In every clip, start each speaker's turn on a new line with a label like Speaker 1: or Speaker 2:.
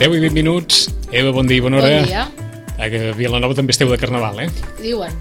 Speaker 1: 10 i 20 minuts. Eva, bon dia i bona hora.
Speaker 2: Bon dia.
Speaker 1: A Vilanova també esteu de Carnaval, eh?
Speaker 2: Diuen.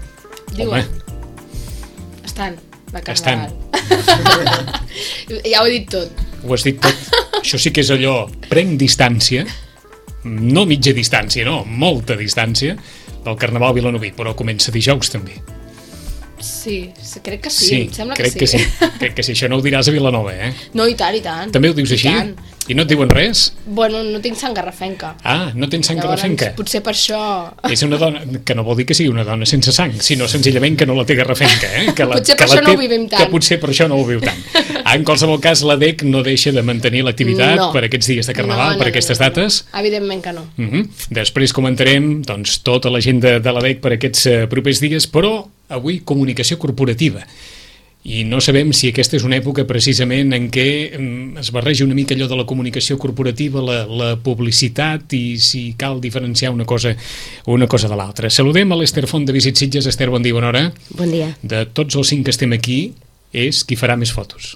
Speaker 2: Estan de Carnaval. Ja ho he dit tot.
Speaker 1: Ho has dit tot. Això sí que és allò, prenc distància, no mitja distància, no, molta distància, del Carnaval vilanoví, però comença dijous també.
Speaker 2: Sí, crec que sí, em sembla
Speaker 1: crec que sí. Crec que sí, això no ho diràs a Vilanova, eh?
Speaker 2: No, i tant.
Speaker 1: També ho dius així? I no et diuen res?
Speaker 2: Bueno, no tinc sang garrafenca.
Speaker 1: Ah, no tens sang garrafenca?
Speaker 2: Potser per això...
Speaker 1: És una dona, que no vol dir que sigui una dona sense sang, sinó senzillament que no la té garrafenca, eh?
Speaker 2: Potser per això no ho vivim tant.
Speaker 1: Que potser per això no ho viu tant. En qualsevol cas, l'ADEC no deixa de mantenir l'activitat per aquests dies de Carnaval, per aquestes dates?
Speaker 2: Evidentment que no.
Speaker 1: Després comentarem tota l'agenda de l'ADEC per aquests propers dies, però avui comunicació corporativa. I no sabem si aquesta és una època precisament en què es barreja una mica allò de la comunicació corporativa, la publicitat, i si cal diferenciar una cosa de l'altra. Saludem a l'Ester Font de Visit Sitges. Ester, bon dia, bona hora.
Speaker 3: Bon dia.
Speaker 1: De tots els 5 que estem aquí, és qui farà més fotos.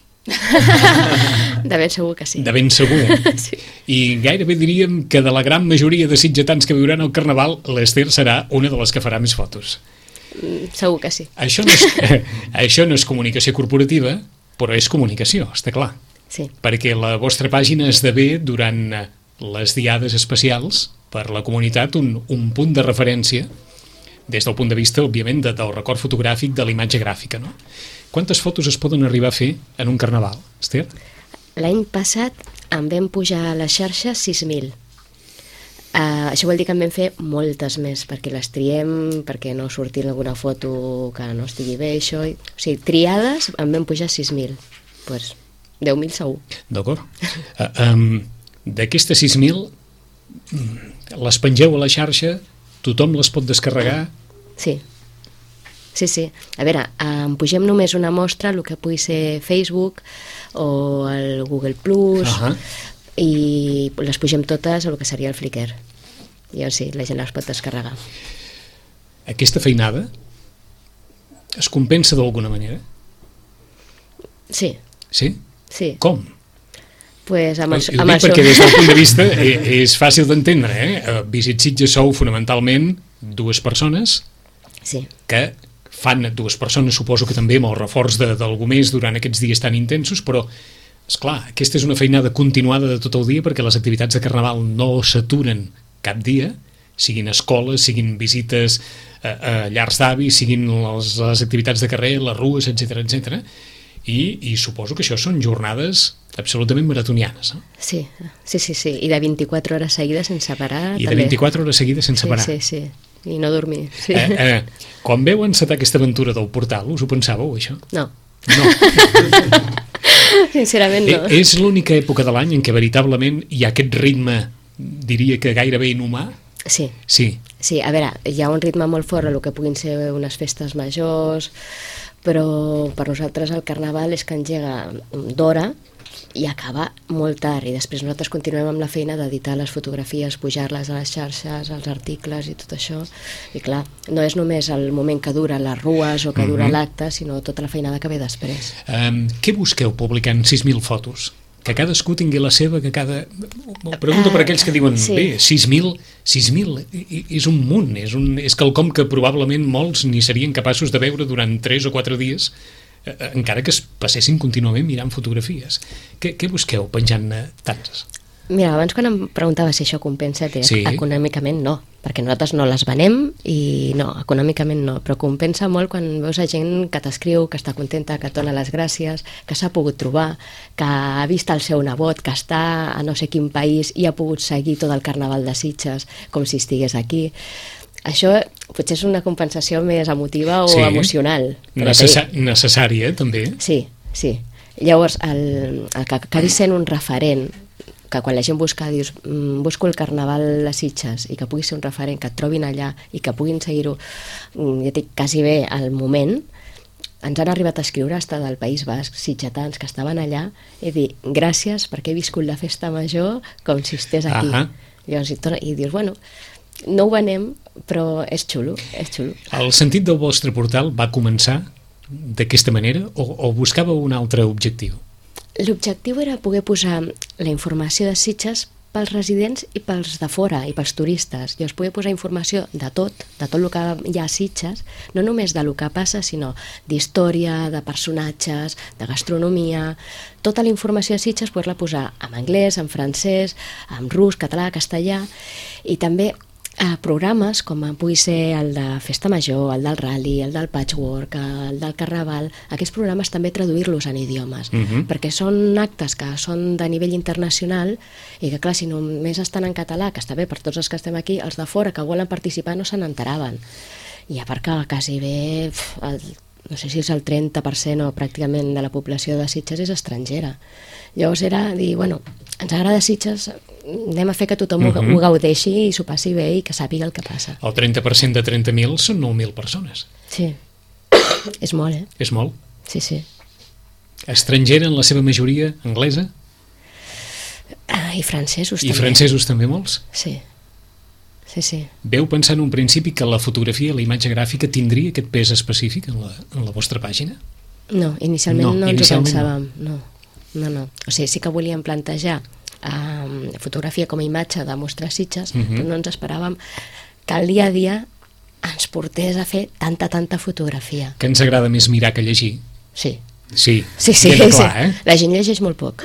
Speaker 3: De ben segur que sí.
Speaker 1: De ben segur.
Speaker 3: Sí.
Speaker 1: I gairebé diríem que de la gran majoria de sitgetans que viuran al Carnaval, l'Ester serà una de les que farà més fotos.
Speaker 3: Segur que sí.
Speaker 1: Això no és comunicació corporativa, però és comunicació, està clar.
Speaker 3: Sí.
Speaker 1: Perquè la vostra pàgina esdevé durant les diades especials per la comunitat un punt de referència des del punt de vista, òbviament, del record fotogràfic, de la imatge gràfica, no? Quantes fotos es poden arribar a fer en un Carnaval, Esther?
Speaker 3: L'any passat en vam pujar a la xarxa 6.000. Això vol dir que en vam fer moltes més, perquè les triem, perquè no surti alguna foto que no estigui bé, això. O sigui, triades en vam pujar 6.000. Doncs 10.000 segur. D'acord.
Speaker 1: D'aquestes 6.000, les pengeu a la xarxa, tothom les pot descarregar?
Speaker 3: Sí. Sí. A veure, en pugem només una mostra, el que pugui ser Facebook o el Google Plus, i les pugem totes a el que seria el Flickr. Llavors sí, la gent les pot descarregar.
Speaker 1: Aquesta feinada es compensa d'alguna manera?
Speaker 3: Sí.
Speaker 1: Sí?
Speaker 3: Sí.
Speaker 1: Com?
Speaker 3: Pues amb
Speaker 1: això. Perquè des del punt de vista és fàcil d'entendre, eh? Visit Sitges sou fonamentalment 2 persones que fan 2 persones, suposo que també amb el reforç d'algú més durant aquests dies tan intensos, però esclar, aquesta és una feinada continuada de tot el dia perquè les activitats de Carnaval no s'aturen cap dia, siguin escoles, siguin visites a llars d'avis, siguin les activitats de carrer, les rues, etc. I suposo que això són jornades absolutament maratonianes. No?
Speaker 3: Sí. I de 24 hores seguides sense parar.
Speaker 1: I de 24 hores seguides sense parar.
Speaker 3: Sí. I no dormir. Sí.
Speaker 1: Quan veu encetar aquesta aventura del portal, us ho pensàveu, això?
Speaker 3: No. Sincerament no.
Speaker 1: És l'única època de l'any en què veritablement hi ha aquest ritme, diria que gairebé inhumà?
Speaker 3: Sí.
Speaker 1: Sí,
Speaker 3: a veure, hi ha un ritme molt fort a el que puguin ser unes festes majors, però per nosaltres el Carnaval és que engega d'hora i acaba molt tard, i després nosaltres continuem amb la feina d'editar les fotografies, pujar-les a les xarxes, als articles i tot això, i clar, no és només el moment que dura les rues o que dura l'acte, sinó tota la feinada que ve després.
Speaker 1: Què busqueu publicant 6.000 fotos? Que cadascú tingui la seva, que cada... Pregunto per aquells que diuen, bé, 6.000 és un munt, és quelcom que probablement molts ni serien capaços de veure durant 3 o 4 dies, encara que es passessin contínuament mirant fotografies. Què busqueu penjant tantes?
Speaker 3: Mira, abans quan em preguntava si això compensa, econòmicament no, perquè nosaltres no les venem i no, econòmicament no, però compensa molt quan veus a gent que t'escriu, que està contenta, que et dona les gràcies, que s'ha pogut trobar, que ha vist el seu nebot, que està a no sé quin país i ha pogut seguir tot el Carnaval de Sitges com si estigués aquí. Això potser és una compensació més emotiva o emocional.
Speaker 1: Necessària, també.
Speaker 3: Sí. Llavors, el que acabi sent un referent, que quan la gent busca, dius, busco el Carnaval de Sitges, i que pugui ser un referent, que et trobin allà i que puguin seguir-ho, ja dic, quasi bé al moment. Ens han arribat a escriure hasta del País Basc, sitgetans que estaven allà, i dir, gràcies perquè he viscut la festa major com si estigués aquí. Llavors, i dius, bueno, no ho venem, però és xulo.
Speaker 1: El sentit del vostre portal va començar d'aquesta manera o buscàveu un altre objectiu?
Speaker 3: L'objectiu era poder posar la informació de Sitges pels residents i pels de fora, i pels turistes. Llavors poder posar informació de tot el que hi ha a Sitges, no només de lo que passa, sinó d'història, de personatges, de gastronomia, tota la informació a Sitges poder-la posar en anglès, en francès, en rus, català, castellà, i també programes com pugui ser el de Festa Major, el del Rally, el del Patchwork, el del Carnaval, aquests programes també traduir-los en idiomes, perquè són actes que són de nivell internacional i que, clar, si només estan en català, que està bé per tots els que estem aquí, els de fora que volen participar no se n'enteraven. I a part que quasi bé, no sé si és el 30% o pràcticament de la població de Sitges és estrangera. Llavors era dir, bueno, ens agrada Sitges, anem a fer que tothom ho gaudeixi i s'ho passi bé i que sàpiga el que passa.
Speaker 1: El 30% de 30.000 són 9.000 persones.
Speaker 3: Sí, és molt,
Speaker 1: És molt?
Speaker 3: Sí, sí.
Speaker 1: Estrangera en la seva majoria, anglesa?
Speaker 3: I francesos també.
Speaker 1: I francesos també molts?
Speaker 3: Sí. Sí, sí.
Speaker 1: Veu pensar en un principi que la fotografia, la imatge gràfica, tindria aquest pes específic en la vostra pàgina?
Speaker 3: No, inicialment no ens ho pensàvem. No. O sigui, sí que volíem plantejar fotografia com a imatge de mostrar Sitges, però no ens esperàvem que el dia a dia ens portés a fer tanta fotografia.
Speaker 1: Que ens agrada més mirar que llegir?
Speaker 3: Sí.
Speaker 1: Sí,
Speaker 3: clar. La gent llegeix molt poc.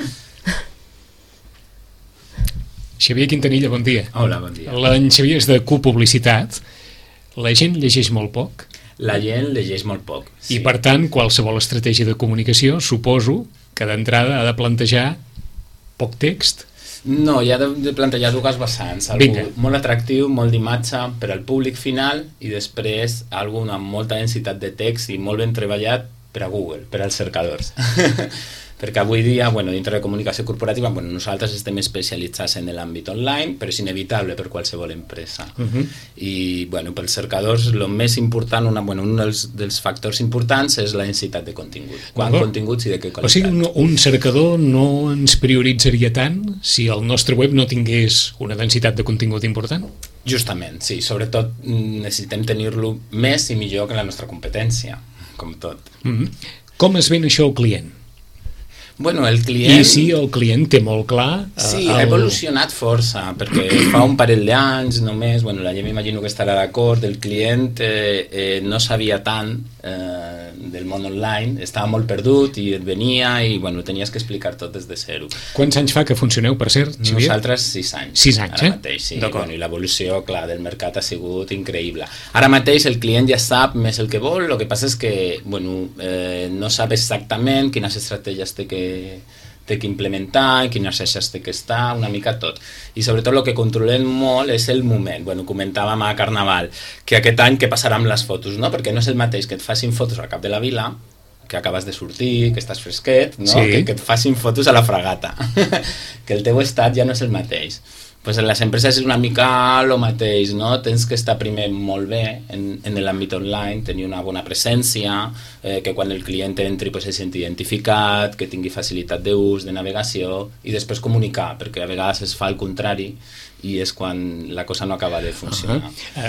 Speaker 1: Xavier Quintanilla, bon dia.
Speaker 4: Hola, bon dia.
Speaker 1: L'en Xavier és de Q-Publicitat. La gent llegeix molt poc?
Speaker 4: La gent llegeix molt poc, sí.
Speaker 1: I per tant, qualsevol estratègia de comunicació, suposo que d'entrada ha de plantejar poc text?
Speaker 4: No, hi ha de plantejar dues vessants. Algú molt atractiu, molt d'imatge per al públic final, i després algú amb molta densitat de text i molt ben treballat per a Google, per als cercadors. Perquè avui dia, dintre de comunicació corporativa, nosaltres estem especialitzats en l'àmbit online, però és inevitable per qualsevol empresa. I pels cercadors, el més important, un dels factors importants és la densitat de contingut. Quant continguts i de què qualitat.
Speaker 1: O sigui, un cercador no ens prioritzaria tant si el nostre web no tingués una densitat de contingut important?
Speaker 4: Justament, sí. Sobretot necessitem tenir-lo més i millor que la nostra competència, com tot.
Speaker 1: Com es ven això al client?
Speaker 4: El client...
Speaker 1: I sí, el client té molt clar...
Speaker 4: Sí, ha evolucionat força, perquè fa un parell d'anys només, la gent m'imagino que estarà d'acord, el client no sabia tant del món online, estava molt perdut i et venia i tenies que explicar tot des de zero.
Speaker 1: Quants anys fa que funcioneu, per cert, Xavier?
Speaker 4: Nosaltres 6 anys.
Speaker 1: 6 anys,
Speaker 4: ara mateix, sí. I l'evolució, clar, del mercat ha sigut increïble. Ara mateix el client ja sap més el que vol, el que passa és que no sap exactament quines estratègies té que implementar, en quines xarxes té que estar, una mica tot. I sobretot el que controlem molt és el moment. Comentàvem a Carnaval que aquest any què passarà amb les fotos, no? Perquè no és el mateix que et facin fotos al cap de la vila, que acabes de sortir, que estàs fresquet, no?
Speaker 1: Sí.
Speaker 4: Que et facin fotos a la fragata, que el teu estat ja no és el mateix. Pues en les empreses és una mica el mateix, no? Tens que estar primer molt bé en l'àmbit online, tenir una bona presència, que quan el client entri se senti identificat, que tingui facilitat d'ús, de navegació, i després comunicar, perquè a vegades es fa el contrari i és quan la cosa no acaba de funcionar.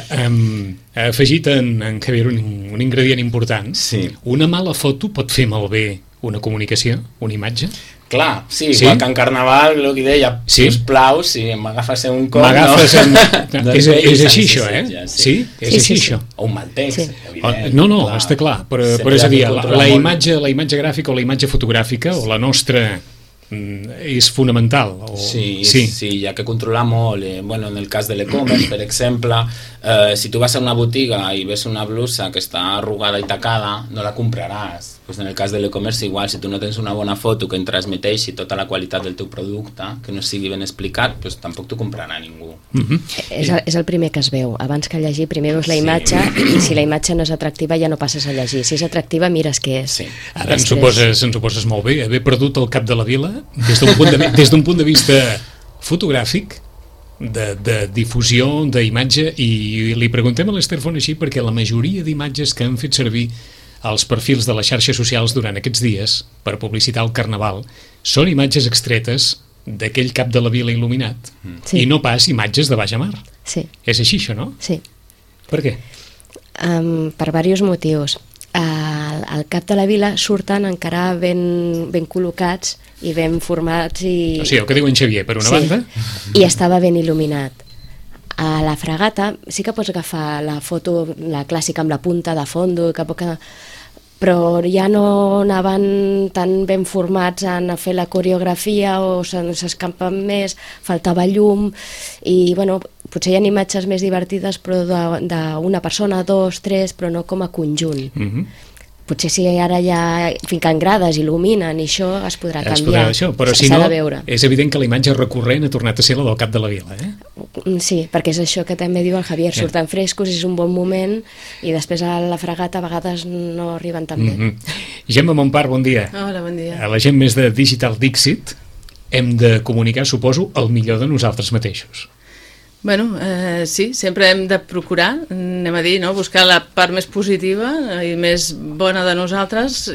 Speaker 1: Ha afegit en Javier un ingredient important.
Speaker 4: Sí.
Speaker 1: Una mala foto pot fer malbé una comunicació, una imatge?
Speaker 4: Clar, sí, igual que en Carnaval, el que deia, sisplau, si m'agafes un cop...
Speaker 1: És així això, Sí? És així això.
Speaker 4: O un mal text, evident.
Speaker 1: No, està clar, però és a dir, la imatge gràfica o la imatge fotogràfica o la nostra és fonamental.
Speaker 4: Sí, hi ha que controlar molt. En el cas de l'e-commerce, per exemple, si tu vas a una botiga i ves una blusa que està arrugada i tacada, no la compraràs. En el cas de l'e-commerce igual, si tu no tens una bona foto que en transmeteixi tota la qualitat del teu producte, que no sigui ben explicat, tampoc t'ho comprarà ningú.
Speaker 3: És el primer que es veu. Abans que llegir, primer veus la imatge i si la imatge no és atractiva ja no passes a llegir. Si és atractiva, mires què és.
Speaker 1: Ara ens ho poses molt bé. Haver perdut el cap de la vila des d'un punt de vista fotogràfic, de difusió d'imatge, i li preguntem a l'Ester Font així perquè la majoria d'imatges que han fet servir els perfils de les xarxes socials durant aquests dies per publicitar el Carnaval són imatges extretes d'aquell cap de la vila il·luminat i no pas imatges de baix a mar.
Speaker 3: Sí.
Speaker 1: És així això, no?
Speaker 3: Sí.
Speaker 1: Per què?
Speaker 3: Per diversos motius. Al cap de la vila surten encara ben col·locats i ben formats i...
Speaker 1: O sigui, el que diu en Xavier, per una banda...
Speaker 3: I estava ben il·luminat. A la Fragata sí que pots agafar la foto, la clàssica amb la punta de fondo, però ja no anaven tan ben formats a fer la coreografia o s'escampen més, faltava llum i bueno, potser hi ha imatges més divertides però d'una persona, 2, 3, però no com a conjunt. Potser si ara ja fiquen grades, il·luminen i això es podrà canviar.
Speaker 1: Però si no, és evident que la imatge recurrent ha tornat a ser la del cap de la vila,
Speaker 3: Sí, perquè és això que també diu el Javier, surten frescos, és un bon moment i després a la Fragata a vegades no arriben tan bé.
Speaker 1: Gemma Montpar, bon dia.
Speaker 5: Hola, bon dia.
Speaker 1: A la gent més de Digital Dixit hem de comunicar, suposo, el millor de nosaltres mateixos.
Speaker 5: Bueno, sí, sempre hem de procurar, anem a dir, no? Buscar la part més positiva i més bona de nosaltres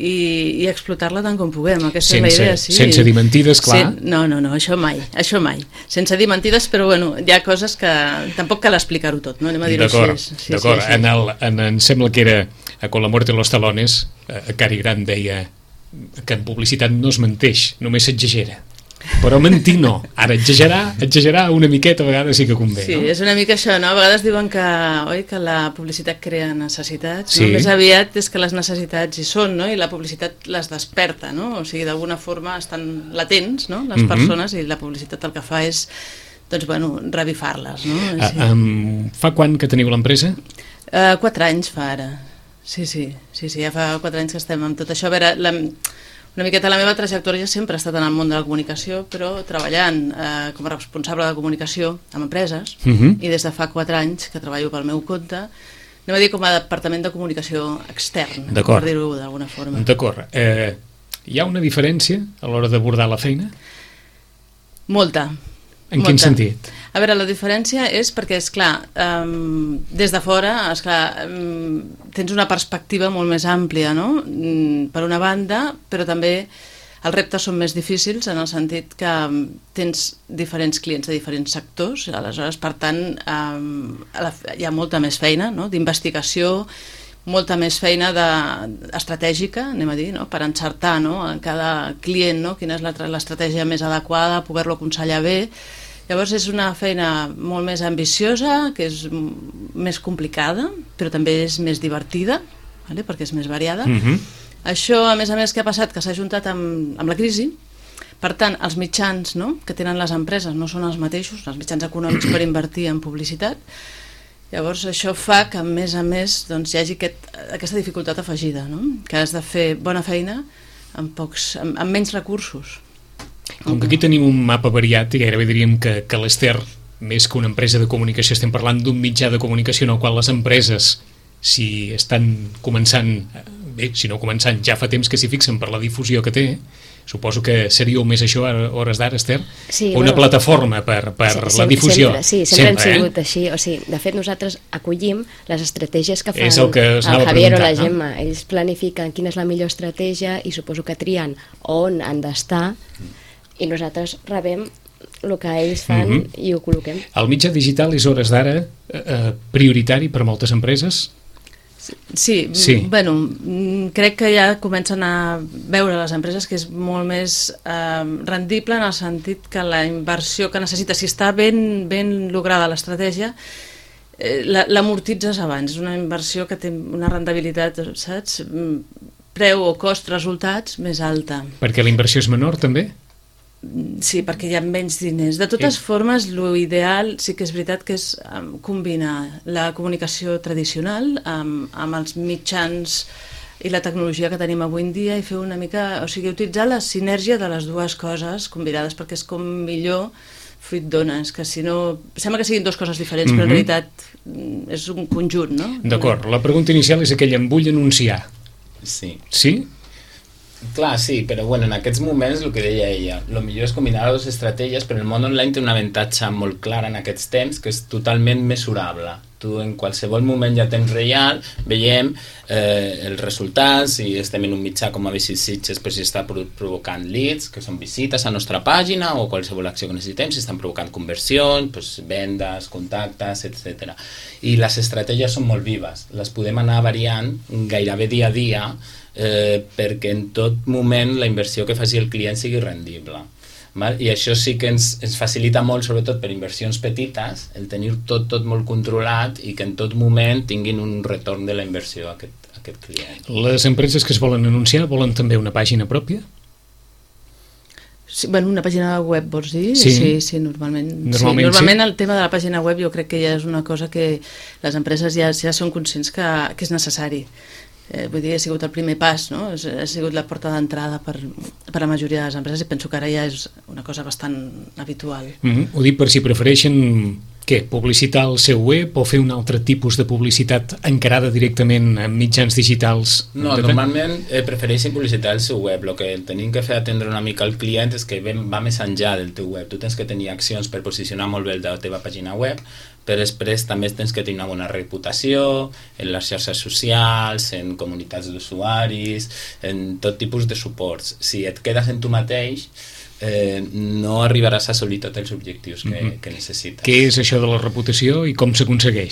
Speaker 5: i explotar-la tant com puguem. Aquesta és la idea, sí.
Speaker 1: Sense dir mentides, clar.
Speaker 5: No, això mai. Sense dir mentides, però bueno, hi ha coses que tampoc cal explicar-ho tot, no? Anem a dir-ho així.
Speaker 1: D'acord. Em sembla que era a Con la muerte en los talones, Cary Grant deia que en publicitat no es menteix, només s'exagera. Però mentir no, ara exagerar una miqueta a vegades sí que convé.
Speaker 5: Sí, és una mica això, no? A vegades diuen que la publicitat crea necessitats,
Speaker 1: sí.
Speaker 5: No? Més aviat és que les necessitats hi són, no? I la publicitat les desperta, no? O sigui, d'alguna forma estan latents, no? Les persones, i la publicitat el que fa és, doncs, bueno, revifar-les, no?
Speaker 1: Fa quant que teniu l'empresa?
Speaker 5: 4 anys fa ara. Sí, ja fa 4 anys que estem amb tot això. A veure, una miqueta la meva trajectòria sempre ha estat en el món de la comunicació, però treballant com a responsable de comunicació amb empreses, i des de fa 4 anys que treballo pel meu compte, anem a dir com a departament de comunicació extern, per dir-ho d'alguna forma.
Speaker 1: D'acord. Hi ha una diferència a l'hora d'abordar la feina?
Speaker 5: Molta.
Speaker 1: En quin sentit?
Speaker 5: A veure, la diferència és perquè, esclar, des de fora, esclar, tens una perspectiva molt més àmplia, no? Per una banda, però també els reptes són més difícils en el sentit que tens diferents clients de diferents sectors, aleshores, per tant, hi ha molta més feina, no? D'investigació, molta més feina estratègica, anem a dir, no? Per encertar, no? En cada client, no? Quina és l'estratègia més adequada, poder-lo aconsellar bé. Llavors és una feina molt més ambiciosa, que és més complicada, però també és més divertida, perquè és més variada. Això, a més, què ha passat? Que s'ha juntat amb la crisi. Per tant, els mitjans, no? Que tenen les empreses no són els mateixos, els mitjans econòmics per invertir en publicitat. Llavors això fa que, a més, doncs, hi hagi aquesta dificultat afegida, no? Que has de fer bona feina amb menys recursos.
Speaker 1: Com que aquí tenim un mapa variat i gairebé diríem que l'Ester, més que una empresa de comunicació, estem parlant d'un mitjà de comunicació en el qual les empreses, si estan començant, bé, si no començant, ja fa temps que s'hi fixen per la difusió que té, suposo que seríeu més això a hores d'ara, Ester?
Speaker 3: Sí,
Speaker 1: una plataforma per la difusió.
Speaker 3: Sempre han sigut així. O sigui, de fet, nosaltres acollim les estratègies que fan
Speaker 1: el
Speaker 3: Javier o la Gemma. Ells planifiquen quina és la millor estratègia i suposo que trien on han d'estar i nosaltres rebem el que ells fan i ho col·loquem.
Speaker 1: El mitjà digital és hores d'ara prioritari per a moltes empreses?
Speaker 5: Sí. Bueno, crec que ja comencen a veure les empreses que és molt més rendible en el sentit que la inversió que necessita, si està ben lograda l'estratègia, l'amortitzes abans. És una inversió que té una rendibilitat, saps? Preu o cost resultats més alta.
Speaker 1: Perquè la inversió és menor, també?
Speaker 5: Sí, perquè hi ha menys diners. De totes formes, l'ideal sí que és veritat que és combinar la comunicació tradicional amb els mitjans i la tecnologia que tenim avui en dia i fer una mica, o sigui, utilitzar la sinergia de les dues coses combinades, perquè és com millor fruit dona. És que si no, sembla que siguin dues coses diferents, però en realitat és un conjunt, no?
Speaker 1: D'acord, la pregunta inicial és aquella, em vull anunciar.
Speaker 4: Sí.
Speaker 1: Sí?
Speaker 4: Clar, sí, però bueno, en aquests moments el que deia ella, el millor és combinar les estratègies, però el món online té un avantatge molt clar en aquests temps, que és totalment mesurable. Tu en qualsevol moment ja temps real veiem els resultats i estem en un mitjà com a Visit Sitges, però si està provocant leads, que són visites a la nostra pàgina o qualsevol acció que necessitem, si estan provocant conversions, doncs, vendes, contactes, etc. I les estratègies són molt vives, les podem anar variant gairebé dia a dia perquè en tot moment la inversió que faci el client sigui rendible. Val? I això sí que ens facilita molt, sobretot per inversions petites, el tenir tot molt controlat i que en tot moment tinguin un retorn de la inversió a aquest client.
Speaker 1: Les empreses que es volen anunciar volen també una pàgina pròpia?
Speaker 5: Sí, bueno, una pàgina web, vols dir?
Speaker 1: Sí,
Speaker 5: normalment.
Speaker 1: Normalment
Speaker 5: el tema de la pàgina web jo crec que ja és una cosa que les empreses ja són conscients que és necessari. Vull dir, ha sigut el primer pas, no? Ha sigut la porta d'entrada per la majoria de les empreses i penso que ara ja és una cosa bastant habitual.
Speaker 1: Ho dic per si prefereixen publicitar el seu web o fer un altre tipus de publicitat encarada directament en mitjans digitals?
Speaker 4: No, normalment prefereixen publicitar el seu web. El que tenim que fer atendre una mica al client és que va més enllà del teu web. Tu tens que tenir accions per posicionar molt bé la teva pàgina web, però després també tens que tenir una bona reputació en les xarxes socials, en comunitats d'usuaris, en tot tipus de suports. Si et quedes en tu mateix, no arribaràs a assolir tots els objectius que necessites.
Speaker 1: Què és això de la reputació i com s'aconsegueix?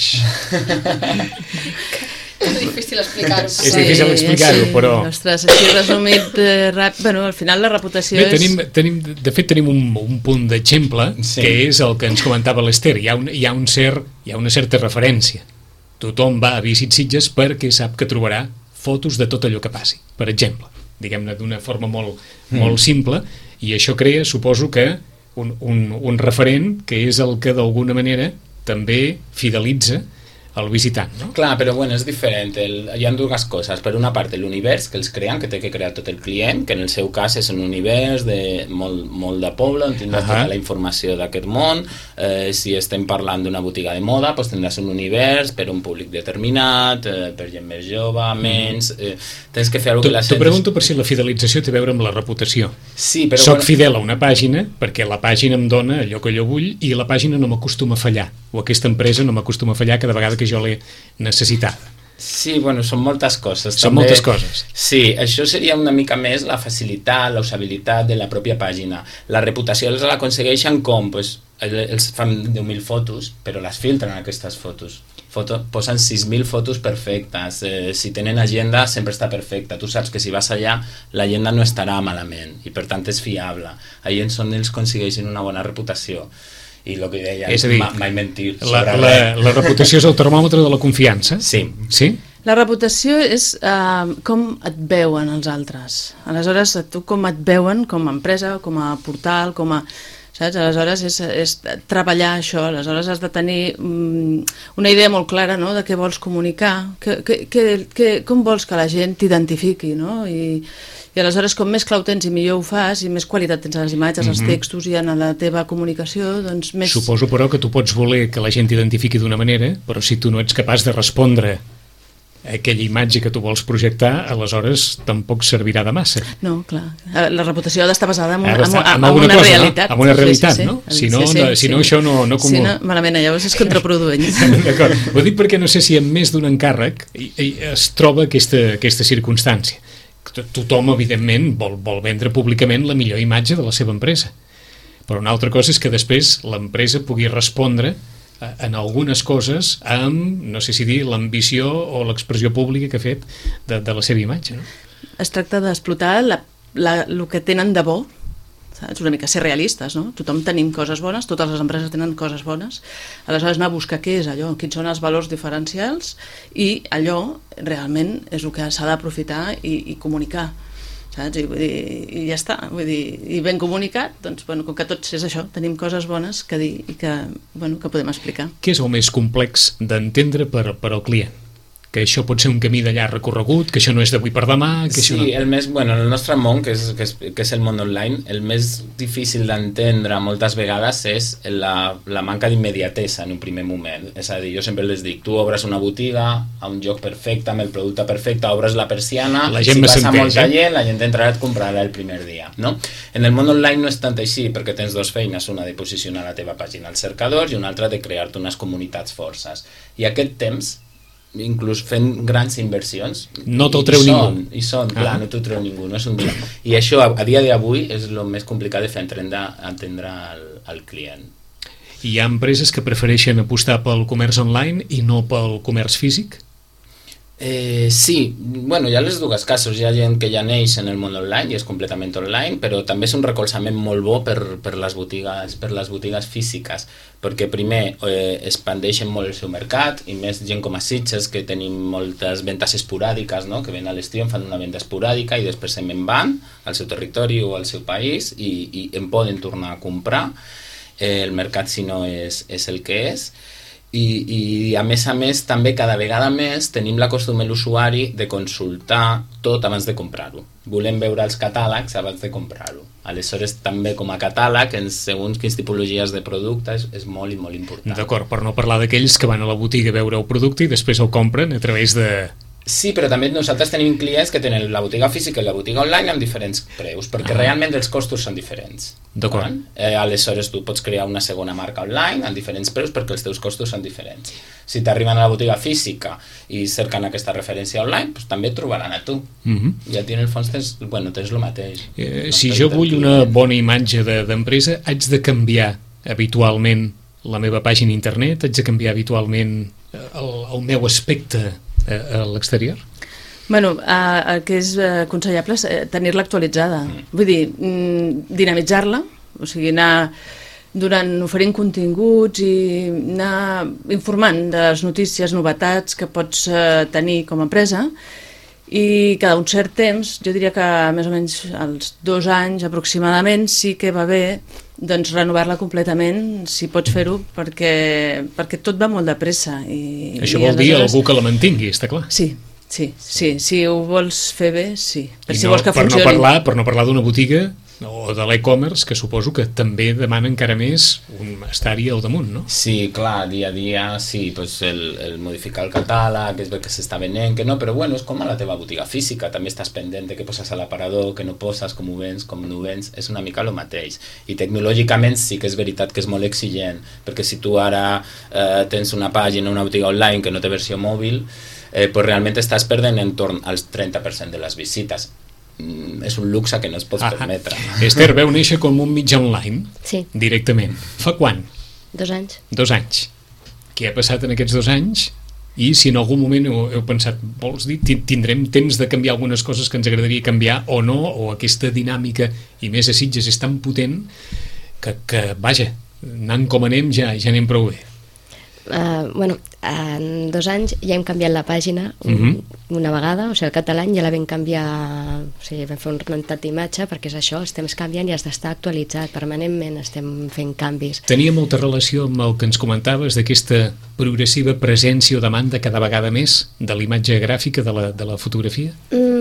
Speaker 2: És difícil explicar-ho.
Speaker 1: És difícil explicar-ho, però...
Speaker 5: Ostres, així resumit ràpid... Bueno, al final la reputació
Speaker 1: és... De fet, tenim un punt d'exemple, que és el que ens comentava l'Ester. Hi ha una certa referència. Tothom va a Visit Sitges perquè sap que trobarà fotos de tot allò que passi, per exemple. Diguem-ne d'una forma molt simple, i això crea, suposo que, un referent que és el que d'alguna manera també fidelitza el visitant, no?
Speaker 4: Clar, però bueno, és diferent. Hi ha dues coses. Per una part, l'univers que els creen, que té que crear tot el client, que en el seu cas és un univers de molt de poble, on tindràs tota la informació d'aquest món. Si estem parlant d'una botiga de moda, doncs tindràs un univers per un públic determinat, per gent més jove, menys... Tens que fer alguna cosa que la gent...
Speaker 1: T'ho pregunto per si la fidelització té a veure amb la reputació.
Speaker 4: Sí, però...
Speaker 1: Soc fidel a una pàgina perquè la pàgina em dona allò que jo vull i la pàgina no m'acostuma a fallar, o aquesta empresa no m'acostuma a fallar cada vegada que jo l'he necessitada.
Speaker 4: Sí, bueno, són moltes coses.
Speaker 1: Són moltes coses.
Speaker 4: Sí, això seria una mica més la facilitat, la usabilitat de la pròpia pàgina. La reputació els l'aconsegueixen com? Pues, els fan 10.000 fotos, però les filtren aquestes fotos. Posen 6.000 fotos perfectes. Si tenen agenda, sempre està perfecta. Tu saps que si vas allà, l'agenda no estarà malament i per tant és fiable. Ahí és on ells aconsegueixen una bona reputació. I el que deia,
Speaker 1: és a dir,
Speaker 4: mai mentir.
Speaker 1: La reputació és el termòmetre de la confiança?
Speaker 4: Sí.
Speaker 5: La reputació és com et veuen els altres. Aleshores, tu com et veuen com a empresa, com a portal, com a... Saps? Aleshores és treballar això, aleshores has de tenir una idea molt clara, no?, de què vols comunicar, com vols que la gent t'identifiqui, no? I aleshores com més clau tens i millor ho fas i més qualitat tens a les imatges, als textos i en la teva comunicació, doncs més...
Speaker 1: Suposo, però, que tu pots voler que la gent t'identifiqui d'una manera, però si tu no ets capaç de respondre a aquella imatge que tu vols projectar, aleshores tampoc servirà de massa.
Speaker 5: No, clar. La reputació ha d'estar basada en una
Speaker 1: realitat. En una realitat, no? Si no, això no...
Speaker 5: Si no, malament, llavors és contraproduent.
Speaker 1: D'acord. Ho dic perquè no sé si en més d'un encàrrec es troba aquesta circumstància. Tothom, evidentment, vol vendre públicament la millor imatge de la seva empresa. Però una altra cosa és que després l'empresa pugui respondre en algunes coses amb, no sé si dir, l'ambició o l'expressió pública que ha fet de la seva imatge, no?
Speaker 5: Es tracta d'explotar el que tenen de bo, saps? Una mica ser realistes, no? Tothom tenim coses bones, totes les empreses tenen coses bones, aleshores anar a buscar què és allò, quins són els valors diferencials i allò realment és el que s'ha d'aprofitar i comunicar, saps? I ja està, vull dir, i ben comunicat, doncs, bueno, com que tots és això, tenim coses bones que dir i que podem explicar.
Speaker 1: Què és el més complex d'entendre per al client? Que això pot ser un camí d'allà recorregut, que això no és d'avui per demà... Que
Speaker 4: sí,
Speaker 1: no...
Speaker 4: el nostre món, que és el món online, el més difícil d'entendre moltes vegades és la manca d'immediatesa en un primer moment. És a dir, jo sempre les dic, tu obres una botiga a un lloc perfecte, amb el producte perfecte, obres la persiana, si passa molta gent, la gent entrarà a comprar-la el primer dia, no? En el món online no és tant així, perquè tens dues feines, una de posicionar la teva pàgina als cercadors i una altra de crear-te unes comunitats forces. I aquest temps, inclús fent grans inversions,
Speaker 1: no te'l treu ningú.
Speaker 4: Clar, no t'ho treu ningú, no és un dia. I això a dia d'avui és el més complicat de fer entendre al client.
Speaker 1: Hi ha empreses que prefereixen apostar pel comerç online i no pel comerç físic?
Speaker 4: Sí, bueno, hi ha les dues casos. Hi ha gent que ja neix en el món online i és completament online, però també és un recolzament molt bo per les botigues físiques, perquè primer expandeixen molt el seu mercat, i més gent com a Sitges, que tenim moltes ventes esporàdiques, no? Que ven a l'estiu, en fan una venda esporàdica i després se'n van al seu territori o al seu país i en poden tornar a comprar. El mercat, si no, és el que és. I a més també cada vegada més tenim la costum de l'usuari de consultar tot abans de comprar-ho. Volem veure els catàlegs abans de comprar-ho. Aleshores també com a catàleg en segons quines tipologies de productes és molt i molt important.
Speaker 1: D'acord, per no parlar d'aquells que van a la botiga a veure el producte i després el compren a través de...
Speaker 4: Sí, però també nosaltres tenim clients que tenen la botiga física i la botiga online amb diferents preus, perquè realment els costos són diferents.
Speaker 1: D'acord.
Speaker 4: Aleshores tu pots crear una segona marca online amb diferents preus perquè els teus costos són diferents. Si t'arriben a la botiga física i cerquen aquesta referència online, doncs també et trobaran a tu. I a ti en el fons tens el mateix.
Speaker 1: Si jo vull una bona imatge d'empresa, haig de canviar habitualment la meva pàgina internet, haig de canviar habitualment el meu aspecte a l'exterior?
Speaker 5: Bueno, el que és aconsellable és tenir-la actualitzada. Vull dir, dinamitzar-la, o sigui, anar oferint continguts i anar informant de les notícies, novetats que pots tenir com a empresa, i cada un cert temps, jo diria que més o menys als 2 anys aproximadament, sí que va bé doncs renovar-la completament, si pots fer-ho, perquè tot va molt de pressa.
Speaker 1: Això vol dir algú que la mantingui, està clar.
Speaker 5: Sí, si ho vols fer bé, sí. Si vols que
Speaker 1: funcioni. Per no parlar d'una botiga o de l'e-commerce, que suposo que també demana encara més estar-hi al damunt, no?
Speaker 4: Sí, clar, dia a dia, sí, doncs el modificar el catàleg, és ver que s'està venent, que no, però bueno, és com a la teva botiga física, també estàs pendent de què poses a l'aparador, què no poses, com ho vens, com no ho vens, és una mica el mateix. I tecnològicament sí que és veritat que és molt exigent, perquè si tu ara tens una pàgina, una botiga online que no té versió mòbil, pues realment estàs perdent en torn als 30% de les visites. És un luxe que no es pots permetre.
Speaker 1: Esther, veu néixer com un mitjà online?
Speaker 3: Sí.
Speaker 1: Directament. Fa quan?
Speaker 3: 2 anys.
Speaker 1: 2 anys. Què ha passat en aquests 2 anys? I si en algun moment heu pensat, vols dir, tindrem temps de canviar algunes coses que ens agradaria canviar o no, o aquesta dinàmica, i més a Sitges és tan potent que vaja, anant com anem ja anem prou bé.
Speaker 3: Bueno, en 2 anys ja hem canviat la pàgina una vegada, o sigui, el català ja la vam canviar, o sigui, vam fer un rentat d'imatge, perquè és això, els temps canvien i has d'estar actualitzat, permanentment estem fent canvis.
Speaker 1: Tenia molta relació amb el que ens comentaves d'aquesta progressiva presència o demanda cada vegada més de la imatge gràfica de la fotografia?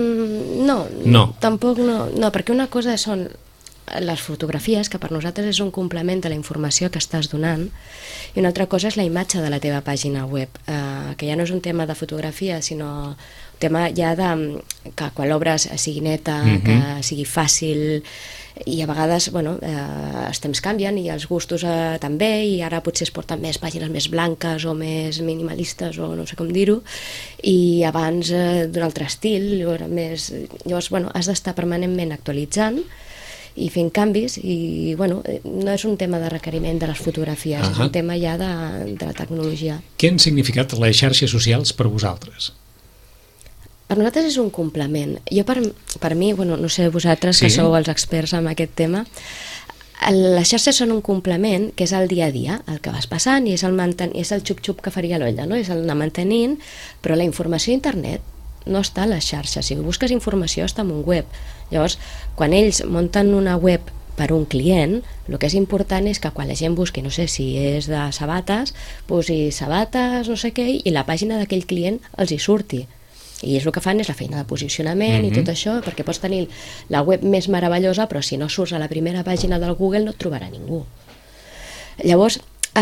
Speaker 3: No, tampoc no, perquè una cosa són les fotografies, que per nosaltres és un complement de la informació que estàs donant, i una altra cosa és la imatge de la teva pàgina web, que ja no és un tema de fotografia, sinó un tema ja de que quan l'obres sigui neta, que sigui fàcil, i a vegades els temps canvien i els gustos també, i ara potser es porten més pàgines més blanques o més minimalistes o no sé com dir-ho, i abans d'un altre estil, llavors has d'estar permanentment actualitzant i fent canvis, i no és un tema de requeriment de les fotografies, és un tema ja de la tecnologia.
Speaker 1: Què han significat les xarxes socials per vosaltres?
Speaker 3: Per nosaltres és un complement. Jo per mi, no sé vosaltres que sou els experts en aquest tema, les xarxes són un complement que és el dia a dia, el que vas passant, i és el xup-xup que faria l'olla, no? És el anar mantenint, però la informació a internet no està a les xarxes. Si busques informació està en un web. Llavors, quan ells munten una web per un client, el que és important és que quan la gent busqui, no sé si és de sabates, posi sabates, no sé què, i la pàgina d'aquell client els hi surti. I és el que fan és la feina de posicionament i tot això, perquè pots tenir la web més meravellosa, però si no surts a la primera pàgina del Google no et trobarà ningú. Llavors,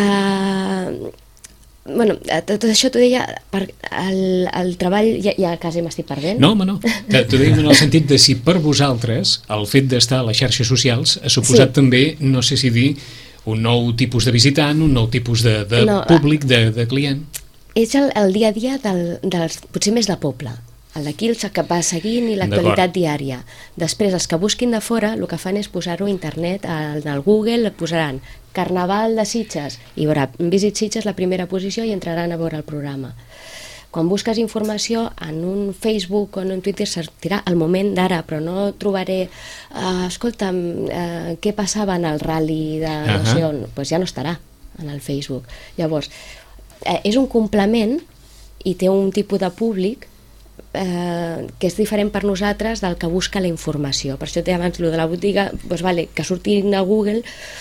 Speaker 3: tot això t'ho deia, el treball, ja quasi m'estic perdent.
Speaker 1: No, t'ho deia en el sentit de si per vosaltres el fet d'estar a les xarxes socials ha suposat també, no sé si dir, un nou tipus de visitant, un nou tipus de públic, de client.
Speaker 3: És el dia a dia potser més de poble, el d'aquí el que va seguint i l'actualitat diària. Després, els que busquin de fora, el que fan és posar-ho a internet, al Google, posaran Carnaval de Sitges, i veurà Visit Sitges la primera posició i entraran a veure el programa. quan busques informació en un Facebook o en un Twitter sortirà al moment d'ara, però no trobaré escolta'm, què passava en el rally de no sé on, doncs ja no estarà en el Facebook. Llavors, és un complement i té un tipus de públic que és diferent per nosaltres del que busca la informació. Per això té abans el de la botiga, doncs vale, que surtin a Google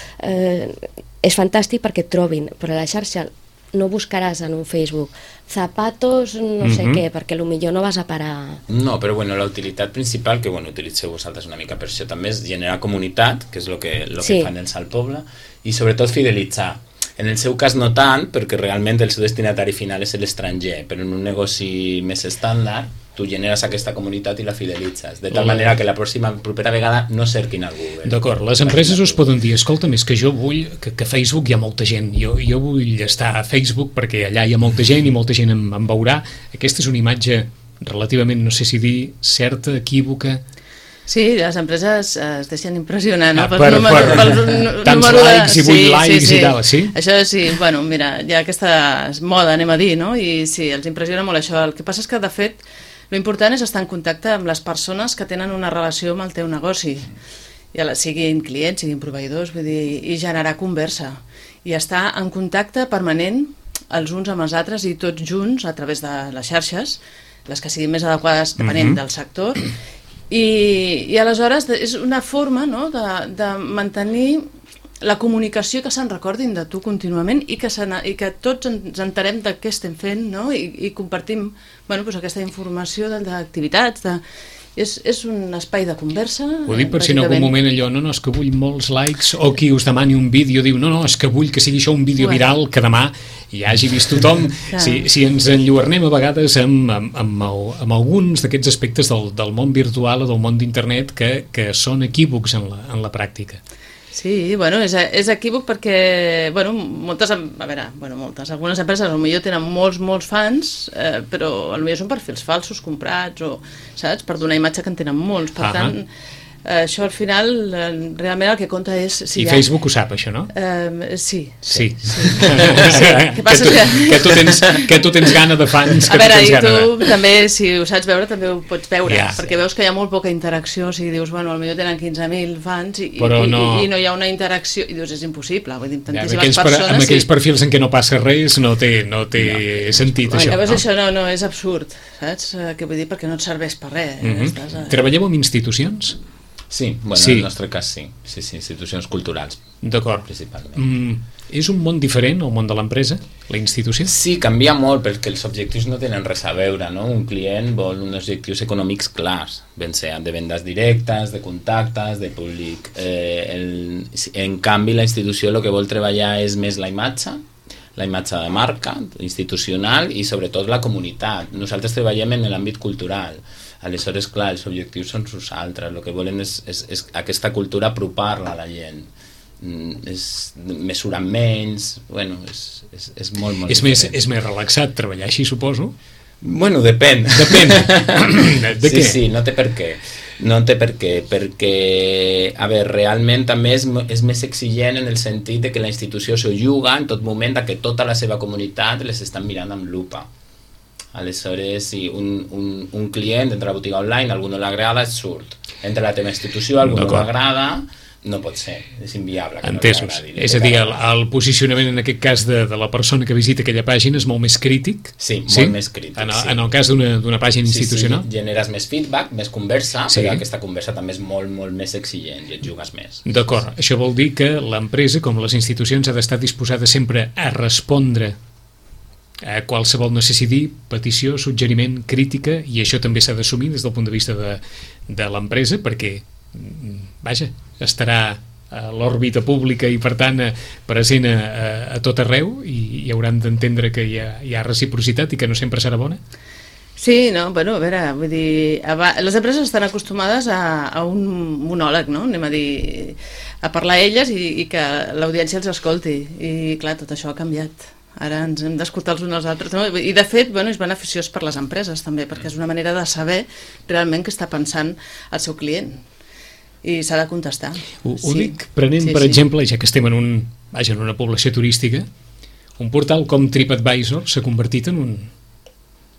Speaker 3: és fantàstic perquè et trobin, però a la xarxa no buscaràs en un Facebook zapatos no sé què, perquè potser no vas a parar...
Speaker 4: No, però bueno, la utilitat principal, que bueno, utilitzeu vosaltres una mica per això també, és generar comunitat, que és el que fan els al poble, i sobretot fidelitzar. En el seu cas no tant, perquè realment el seu destinatari final és l'estranger, però en un negoci més estàndard tu generes aquesta comunitat i la fidelitzes, de tal manera que la propera vegada no cerquin al Google.
Speaker 1: D'acord, les empreses us poden dir, escolta, és que jo vull que a Facebook hi ha molta gent, jo vull estar a Facebook perquè allà hi ha molta gent i molta gent em veurà. Aquesta és una imatge relativament, no sé si dir, certa, equívoca...
Speaker 5: Sí, les empreses es deixen impressionar, no?
Speaker 1: Per tants likes i 8 likes i tal, sí?
Speaker 5: Això sí, bueno, mira, hi ha aquesta moda, anem a dir, no? I sí, els impressiona molt això. El que passa és que, de fet, l'important és estar en contacte amb les persones que tenen una relació amb el teu negoci, siguin clients, siguin proveïdors, vull dir, i generar conversa, i estar en contacte permanent els uns amb els altres i tots junts a través de les xarxes, les que siguin més adequades depenent del sector, i aleshores és una forma, no?, de mantenir la comunicació, que se'n recordin de tu contínuament i que tots ens enterem de què estem fent, no?, i compartim aquesta informació d'activitats, és un espai de conversa.
Speaker 1: Ho dic per si en algun moment allò, no, és que vull molts likes, o qui us demani un vídeo diu, no, és que vull que sigui això un vídeo viral que demà hi hagi vist tothom. Si ens enlluernem a vegades amb alguns d'aquests aspectes del món virtual o del món d'internet que són equívocs en la pràctica.
Speaker 5: Sí, bueno, és equívoc perquè, algunes empreses potser tenen molts fans, però potser són perfils falsos comprats, o, saps, per donar imatge que en tenen molts, per tant, això al final realment el que compta és...
Speaker 1: I Facebook ho sap, això, no?
Speaker 5: Sí.
Speaker 1: Que tu tens gana de fans,
Speaker 5: a veure, i tu també, si ho saps veure, també ho pots veure, perquè veus que hi ha molt poca interacció, o sigui, dius, potser tenen 15.000 fans i no hi ha una interacció, i dius, és impossible, vull dir, tantíssimes persones...
Speaker 1: Amb aquells perfils en què no passa res no té sentit, això.
Speaker 5: Llavors això no és absurd, saps? Què vull dir? Perquè no et serveix per res.
Speaker 1: Treballeu amb institucions?
Speaker 4: Sí, en el nostre cas sí, institucions culturals.
Speaker 1: D'acord.
Speaker 4: Principalment.
Speaker 1: És un món diferent, el món de l'empresa, la institució?
Speaker 4: Sí, canvia molt, perquè els objectius no tenen res a veure, no? Un client vol uns objectius econòmics clars, ben sean de vendes directes, de contactes, de públic. En canvi, la institució el que vol treballar és més la imatge de marca, institucional, i sobretot la comunitat. Nosaltres treballem en l'àmbit cultural. Aleshores, clar, els objectius són uns altres. El que volen és aquesta cultura apropar-la a la gent. Mesurar menys, és molt
Speaker 1: diferent. És més relaxat treballar així, suposo?
Speaker 4: Bueno, depèn.
Speaker 1: De què?
Speaker 4: Sí, no té per què. Perquè, a veure, realment també és més exigent en el sentit de que la institució s'ho juga en tot moment que tota la seva comunitat les estan mirant amb lupa. Aleshores, si un client entra a la botiga online, a algú no l'agrada, surt. Entra a la teva institució, a algú no l'agrada, no pot ser, és inviable.
Speaker 1: Entesos. És a dir, el posicionament en aquest cas de la persona que visita aquella pàgina és molt més crític?
Speaker 4: Sí, molt més crític.
Speaker 1: En el cas d'una pàgina institucional?
Speaker 4: Sí, generes més feedback, més conversa, però aquesta conversa també és molt, molt més exigent i et jugues més.
Speaker 1: D'acord, això vol dir que l'empresa, com les institucions, ha d'estar disposada sempre a respondre a qualsevol necessiti, petició, suggeriment, crítica, i això també s'ha d'assumir des del punt de vista de l'empresa, perquè vaja, estarà a l'òrbita pública i per tant present a tot arreu, i hauran d'entendre que hi ha reciprocitat i que no sempre serà bona.
Speaker 5: Sí, no, a veure, vull dir, les empreses estan acostumades a un monòleg, no? Anem a dir, a parlar a elles i que l'audiència els escolti, i clar, tot això ha canviat. Ara ens hem d'escoltar els uns als altres, no? I de fet, és beneficiós per les empreses també, perquè és una manera de saber realment què està pensant el seu client i s'ha de contestar.
Speaker 1: Ho dic prenent, per exemple, ja que estem en una població turística, un portal com TripAdvisor s'ha convertit en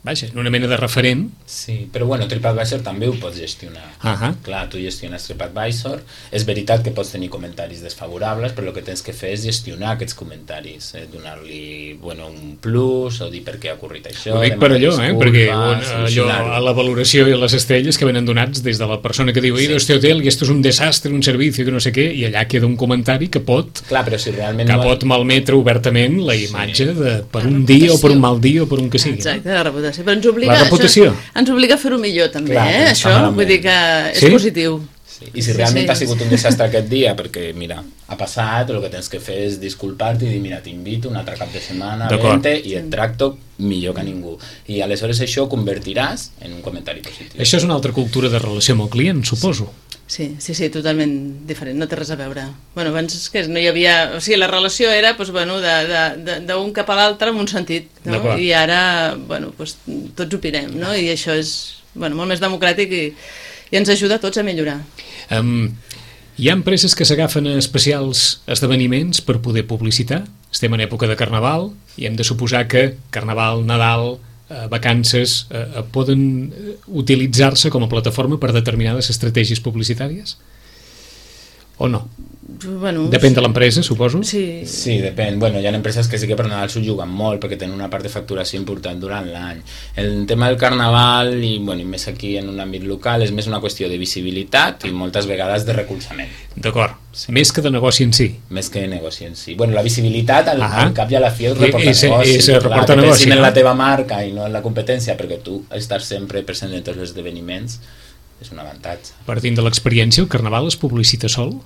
Speaker 1: vaja, una mena de referent.
Speaker 4: Sí, però bueno, TripAdvisor també ho pots gestionar. Clar, tu gestiones TripAdvisor, és veritat que pots tenir comentaris desfavorables, però el que tens que fer és gestionar aquests comentaris, donar-li un plus, o dir per què ha ocorrit això.
Speaker 1: Ho dic per allò, perquè allò, a la valoració i a les estrelles que venen donats des de la persona que diu, este hotel i esto és un desastre, un servici, que no sé què, i allà queda un comentari que pot malmetre obertament la imatge per un dia o per un mal dia o per un que sigui.
Speaker 5: Exacte, la reputació. Però ens obliga a fer-ho millor també, això, vull dir que és positiu.
Speaker 4: Sí. I si realment ha sigut un desastre aquest dia, perquè mira, ha passat, el que tens que fer és disculpar-te i dir, mira, t'invito un altre cap de setmana, vente i et tracto millor que ningú. I aleshores això ho convertiràs en un comentari positiu.
Speaker 1: Això és una altra cultura de relació amb el client, suposo.
Speaker 5: Sí, totalment diferent, no té res a veure. Abans que no hi havia... O sigui, la relació era d'un cap a l'altre en un sentit, no? I ara, tots opinem, no? I això és molt més democràtic i ens ajuda a tots a millorar.
Speaker 1: Hi ha empreses que s'agafen a especials esdeveniments per poder publicitar. Estem en època de Carnaval i hem de suposar que Carnaval, Nadal, vacances poden utilitzar-se com a plataforma per determinades estratègies publicitàries? O no? Depèn de l'empresa, suposo?
Speaker 4: Sí, depèn. Hi ha empreses que sí que per Nadal s'ho juguen molt perquè tenen una part de facturació important durant l'any. El tema del Carnaval, i més aquí en un àmbit local, és més una qüestió de visibilitat i moltes vegades de recolzament.
Speaker 1: D'acord. Més que de negoci en si.
Speaker 4: Més que de negoci en si. La visibilitat al cap i a la fi és reportar negoci.
Speaker 1: És reportar negoci,
Speaker 4: no? En la teva marca i no en la competència, perquè tu estàs sempre present en tots els esdeveniments, és un avantatge.
Speaker 1: Partint de l'experiència, el Carnaval es publicita sol?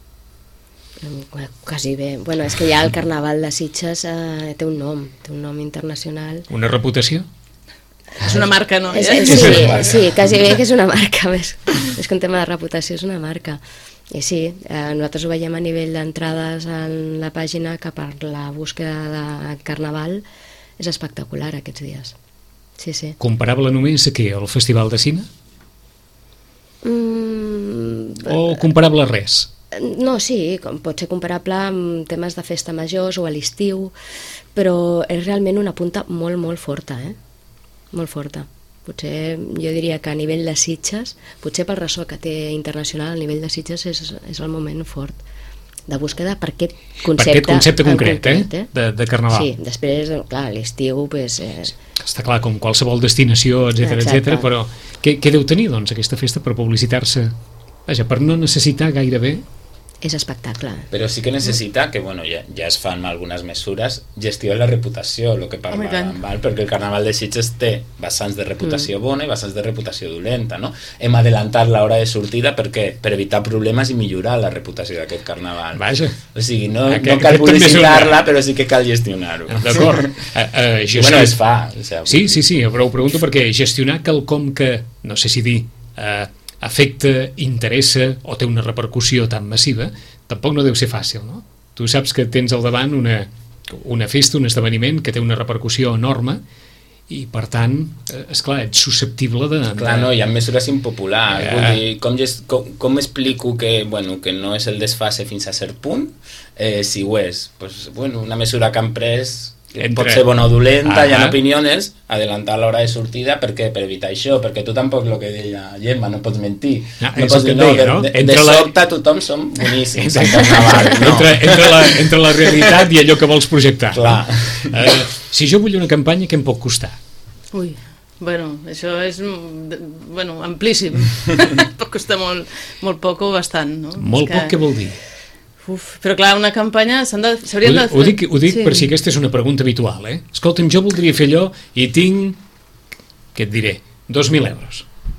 Speaker 3: Quasi bé. És que ja el Carnaval de Sitges té un nom internacional.
Speaker 1: Una reputació?
Speaker 5: És una marca, no?
Speaker 3: Sí, quasi bé que és una marca. És que un tema de reputació és una marca. I sí, nosaltres ho veiem a nivell d'entrades en la pàgina, que per la búsqueda de Carnaval és espectacular aquests dies. Sí.
Speaker 1: Comparable només a què? Al Festival de Cine? O comparable a res?
Speaker 3: No, sí, pot ser comparable amb temes de festa majors o a l'estiu, però és realment una punta molt, molt forta, molt forta. Potser jo diria que a nivell de Sitges, potser pel ressò que té internacional, a nivell de Sitges és el moment fort de búsqueda per aquest concepte
Speaker 1: concret, de Carnaval.
Speaker 3: Sí, després, clar, l'estiu
Speaker 1: està clar, com qualsevol destinació, etc. Però què deu tenir, doncs, aquesta festa per publicitar-se? Vaja, per no necessitar gairebé...
Speaker 3: És espectacle.
Speaker 4: Però sí que necessita, que ja es fan algunes mesures, gestió de la reputació, el que parlàvem, perquè el Carnaval de Sitges té vessants de reputació bona i vessants de reputació dolenta, no? Hem adelantat l'hora de sortida perquè per evitar problemes i millorar la reputació d'aquest Carnaval.
Speaker 1: Vaja.
Speaker 4: O sigui, no cal publicitar-la, però sí que cal gestionar-ho.
Speaker 1: D'acord.
Speaker 4: Es fa.
Speaker 1: Sí, però ho pregunto perquè gestionar quelcom que, no sé si dir... afecta, interessa o té una repercussió tan massiva, tampoc no deu ser fàcil, no? Tu saps que tens al davant una festa, un esdeveniment que té una repercussió enorme i, per tant, esclar, ets susceptible de...
Speaker 4: Clar, no, hi ha mesures impopulars. Vull dir, com explico que no és el desfase fins a cert punt? Si ho és, una mesura que han pres... pot ser bona o dolenta, hi ha opinions, adelantar l'hora de sortida, per què? Per evitar això, perquè tu tampoc, el que deia Gemma, no pots mentir, no pots dir, de sobte tothom som boníssims en Carnaval.
Speaker 1: Entre la realitat i allò que vols projectar.
Speaker 4: Clar.
Speaker 1: Si jo vull una campanya, què em pot costar?
Speaker 5: Això és amplíssim. Pot costar molt poc o bastant, no?
Speaker 1: Molt poc, què vol dir?
Speaker 5: Però clar, una campanya s'haurien de fer...
Speaker 1: Ho dic per si aquesta és una pregunta habitual, Escolta'm, jo voldria fer allò i tinc, què et diré, 2.000 euros.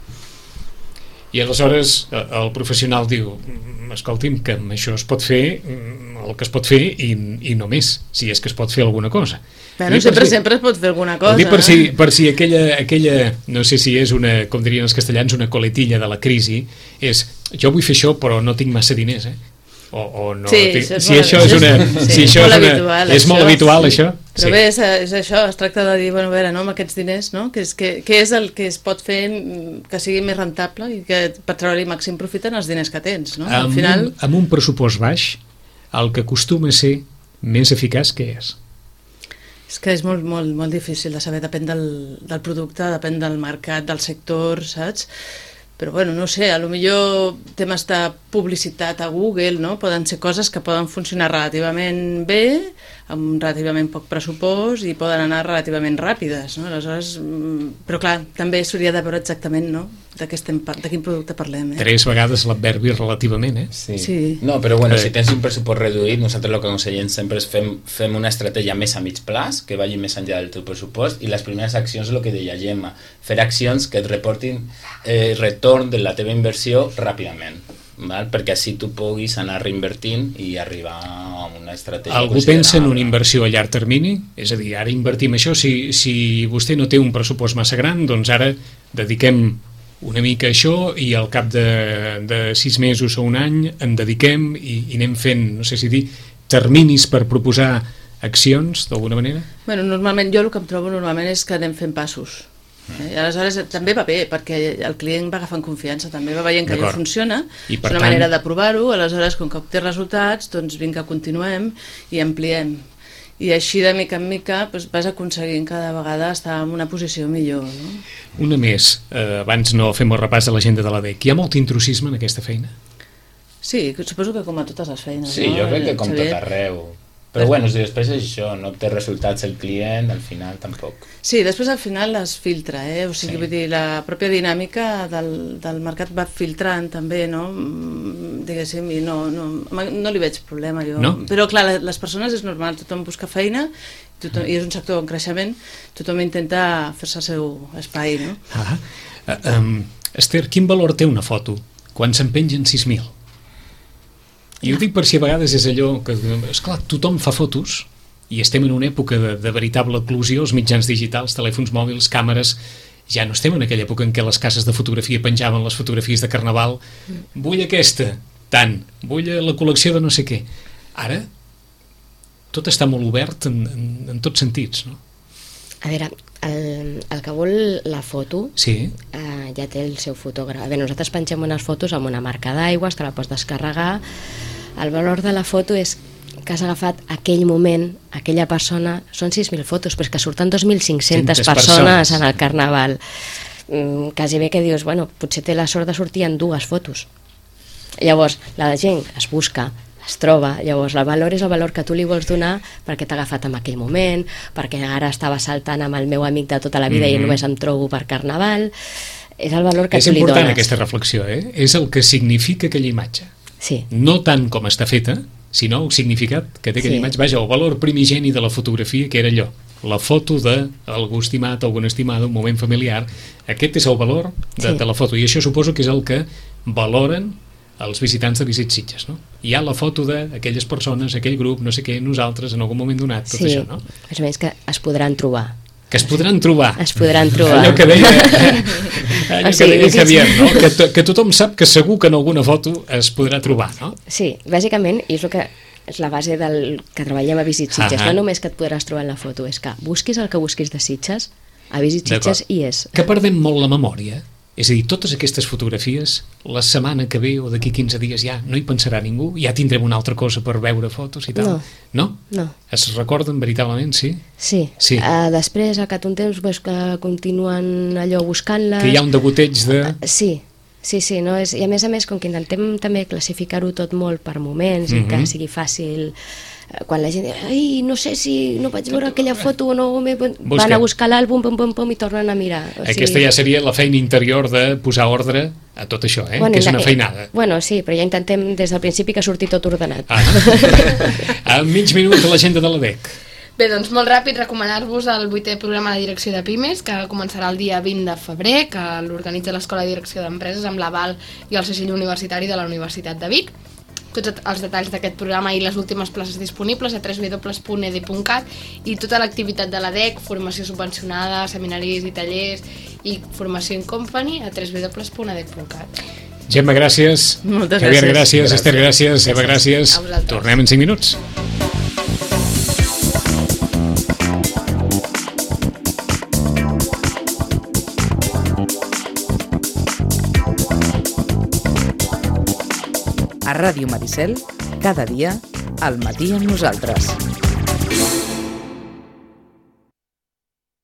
Speaker 1: I aleshores el professional diu, escolti'm, que amb això es pot fer el que es pot fer i no més, si és que es pot fer alguna cosa.
Speaker 5: Sempre es pot fer alguna cosa.
Speaker 1: Ho dic per si aquella, no sé si és una, com dirien els castellans, una coletilla de la crisi, és, jo vull fer això però no tinc massa diners, o no, si això és molt habitual, això.
Speaker 5: Però bé, és això, es tracta de dir, amb aquests diners, no? Què és el que es pot fer que sigui més rentable i que per treure-hi màxim profit en els diners que tens, no? Al final...
Speaker 1: Amb un pressupost baix, el que acostuma a ser més eficaç, què és?
Speaker 5: És que és molt, molt, molt difícil de saber, depèn del producte, depèn del mercat, del sector, saps? Però bueno, no sé, a lo millor temes de publicitat a Google, no? Poden ser coses que poden funcionar relativament bé, amb relativament poc pressupost i poden anar relativament ràpides, no? Aleshores, però clar, també s'hauria de veure exactament, no?, de quin producte parlem.
Speaker 1: 3 vegades l'adverbi relativament,
Speaker 4: Sí. No, però bueno, si tens un pressupost reduït, nosaltres el que aconsellem sempre és fem una estratègia més a mig plaç, que vagi més enllà del teu pressupost, i les primeres accions és el que deia Gemma, fer accions que et reportin retorn de la teva inversió ràpidament, val? Perquè així tu puguis anar reinvertint i arribar a una estratègia.
Speaker 1: Algú pensa en una inversió a llarg termini? És a dir, ara invertim això, si vostè no té un pressupost massa gran, doncs ara dediquem una mica a això i al cap de 6 mesos o un any en dediquem i anem fent, no sé si dir, terminis per proposar accions, d'alguna manera?
Speaker 5: Bueno, normalment, jo el que em trobo normalment és que anem fent passos. I aleshores també va bé, perquè el client va agafant confiança, també va veient que allò funciona, és una manera de provar-ho, aleshores, com que obté resultats, doncs vinga, continuem i ampliem. I així, de mica en mica, doncs vas aconseguint cada vegada estar en una posició millor. No?
Speaker 1: Una més, abans no fem el repàs de l'agenda de l'ADEC. Hi ha molt intrusisme en aquesta feina?
Speaker 5: Sí, suposo que com a totes les feines.
Speaker 4: Sí, jo crec que com tot arreu. Però bueno, si després és això, no té resultats el client, al final tampoc.
Speaker 5: Sí, després al final es filtra, o sigui, vull dir, la pròpia dinàmica del mercat va filtrant també, no? Diguéssim, i no li veig problema jo.
Speaker 1: No?
Speaker 5: Però clar, les persones és normal, tothom busca feina, i és un sector en creixement, tothom intenta fer-se el seu espai, no?
Speaker 1: Esther, quin valor té una foto quan se'n pengen 6.000? I ho dic per si a vegades és allò que, esclar, tothom fa fotos i estem en una època de veritable eclosió, els mitjans digitals, telèfons mòbils, càmeres, ja no estem en aquella època en què les cases de fotografia penjaven les fotografies de carnaval, vull aquesta, tant, vull la col·lecció de no sé què. Ara, tot està molt obert en tots sentits, no?
Speaker 3: A veure, el que vol la foto ja té el seu fotògraf. Bé, nosaltres pengem unes fotos amb una marca d'aigües, te la pots descarregar. El valor de la foto és que has agafat aquell moment, aquella persona, són 6.000 fotos, però és que surten 2.500 persones en el carnaval. Quasi bé que dius, bueno, potser té la sort de sortir en 2 fotos. Llavors, la gent es busca, es troba, llavors el valor és el valor que tu li vols donar perquè t'ha agafat en aquell moment, perquè ara estava saltant amb el meu amic de tota la vida i només em trobo per carnaval. És el valor que tu li dones.
Speaker 1: És important aquesta reflexió, és el que significa aquella imatge.
Speaker 3: Sí.
Speaker 1: No tant com està feta, sinó el significat que té aquella imatge. Vaja, el valor primigeni de la fotografia, que era allò, la foto d'algú estimat, alguna estimada, un moment familiar. Aquest és el valor de la foto, i això suposo que és el que valoren els visitants de Visit Sitges, no? Hi ha la foto d'aquelles persones, aquell grup, no sé què, nosaltres, en algun moment donat, tot això, no?
Speaker 3: Més o menys que es podran trobar.
Speaker 1: Que es podran trobar.
Speaker 3: Es podran trobar.
Speaker 1: Allò que deia Javier, no? Que tothom sap que segur que en alguna foto es podrà trobar, no?
Speaker 3: Sí, bàsicament, i és el que és la base del que treballem a Visit Sitges. No només que et podràs trobar en la foto, és que busquis el que busquis de Sitges, a Visit Sitges hi és.
Speaker 1: Que perdem molt la memòria. És a dir, totes aquestes fotografies, la setmana que ve o d'aquí 15 dies ja no hi pensarà ningú, ja tindrem una altra cosa per veure fotos i tal. No? Es recorden veritablement, sí?
Speaker 3: Sí. Després, a cap un temps, que continuen allò buscant-les...
Speaker 1: Que hi ha un degoteig de...
Speaker 3: Sí, no? I a més, com que intentem també classificar-ho tot molt per moments i que sigui fàcil... Quan la gent diu, ai, no sé si no vaig veure aquella foto o no, van a buscar l'àlbum, i tornen a mirar.
Speaker 1: Aquesta ja seria la feina interior de posar ordre a tot això, que és una feinada.
Speaker 3: Bueno, sí, però ja intentem des del principi que surti tot ordenat.
Speaker 1: A mig minut de l'agenda de l'ADEC.
Speaker 2: Bé, doncs molt ràpid recomanar-vos el 8è programa de direcció de Pimes, que començarà el dia 20 de febrer, que l'organitza l'Escola de Direcció d'Empreses amb l'aval i el segell universitari de la Universitat de Vic. Tots els detalls d'aquest programa i les últimes places disponibles a www.ed.cat i tota l'activitat de l'ADEC, formació subvencionada, seminaris i tallers i formació in company a www.ed.cat.
Speaker 1: Gemma, gràcies.
Speaker 5: Moltes gràcies.
Speaker 1: Javier, gràcies. Esther, gràcies. Eva, gràcies. Tornem en 5 minuts.
Speaker 6: A Ràdio Maricel, cada dia, al matí amb nosaltres.